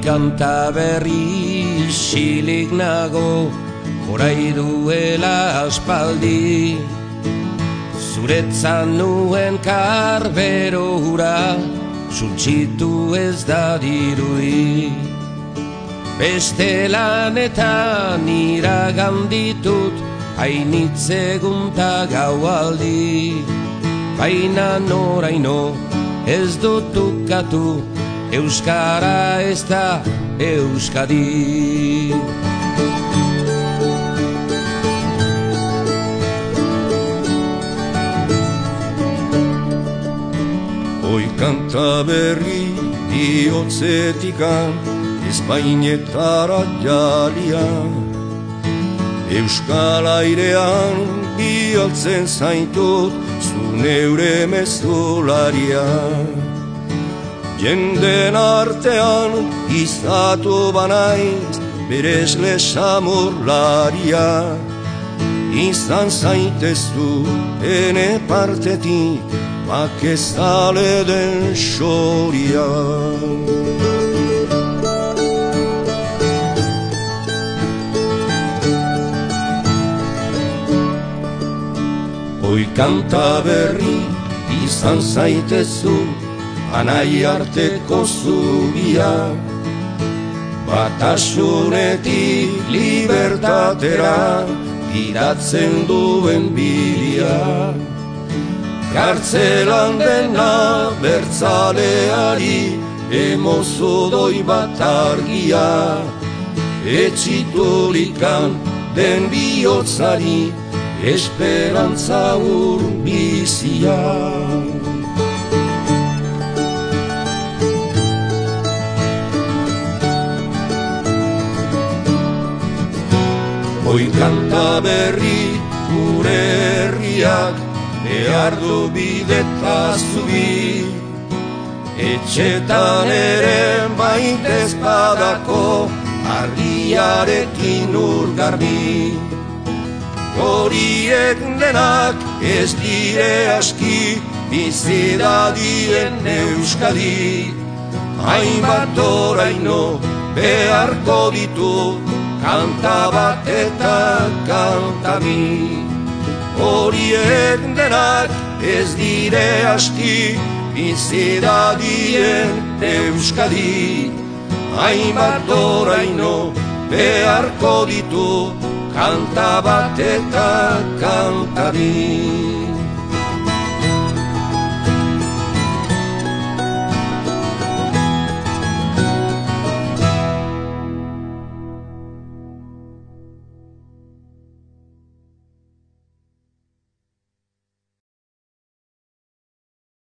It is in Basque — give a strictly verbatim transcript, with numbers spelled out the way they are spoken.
kanta berri isilik nago, orai duela aspaldi. Zuretzan nuen karbero hura, suntsitu ez da dirudi. Beste lanetan iragan ditut, hainitz egun ta gaualdi. Baina noraino ez dut ukatu, euskara ez da Euskadi. Hoi kanta berri bihotzetikan, ezpainetara jalia. Euskal airean bihotzen zaitut, zu neure mezularia. Jenden artean izatu banaiz, beresle samurlaria. Izan zaitezu ene partetik, bakezale den xoria. Hoi kanta berri izan zaitezu, anai arteko zubia. Batasunetik libertatera, iratzen duen bidia. Kartzelan dena bertzaleari, emozo doi bat argia. Etxiturikan den bihotzari, esperantza urbizia. Hoi kanta berri gure herriak, behar du bideta zubi. Etxetan ere baintez badako, argiarekin urgarbi. Horiek denak ez dire aski, bizidadien Euskadi. Hainbat oraino beharko ditu, kanta bat eta kanta bi. Horiek denak ez dire aski, bizidadien Euskadi. Hainbat oraino beharko ditu, kanta bat eta kanta bi.